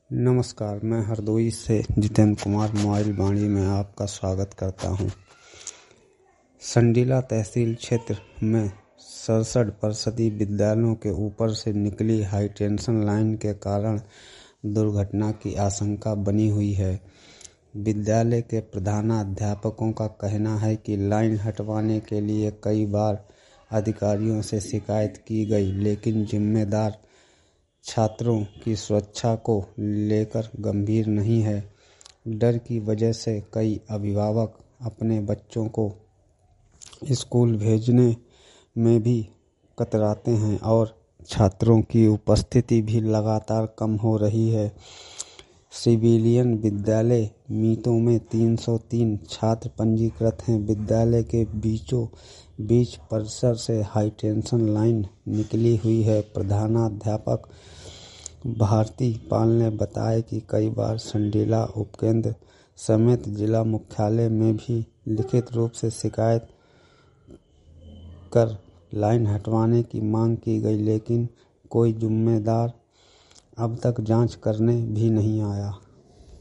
नमस्कार, मैं हरदोई से जितेंद्र कुमार मोबाइल वाणी में आपका स्वागत करता हूं। संडीला तहसील क्षेत्र में 67% विद्यालयों के ऊपर से निकली हाईटेंशन लाइन के कारण दुर्घटना की आशंका बनी हुई है। विद्यालय के प्रधानाध्यापकों का कहना है कि लाइन हटवाने के लिए कई बार अधिकारियों से शिकायत की गई, लेकिन जिम्मेदार छात्रों की सुरक्षा को लेकर गंभीर नहीं है। डर की वजह से कई अभिभावक अपने बच्चों को स्कूल भेजने में भी कतराते हैं और छात्रों की उपस्थिति भी लगातार कम हो रही है। सिविलियन विद्यालय मीतों में 303 छात्र पंजीकृत हैं। विद्यालय के बीचों बीच परिसर से हाईटेंशन लाइन निकली हुई है। प्रधानाध्यापक भारती पाल ने बताया कि कई बार संडीला उपकेंद्र समेत जिला मुख्यालय में भी लिखित रूप से शिकायत कर लाइन हटवाने की मांग की गई, लेकिन कोई जिम्मेदार अब तक जांच करने भी नहीं आया।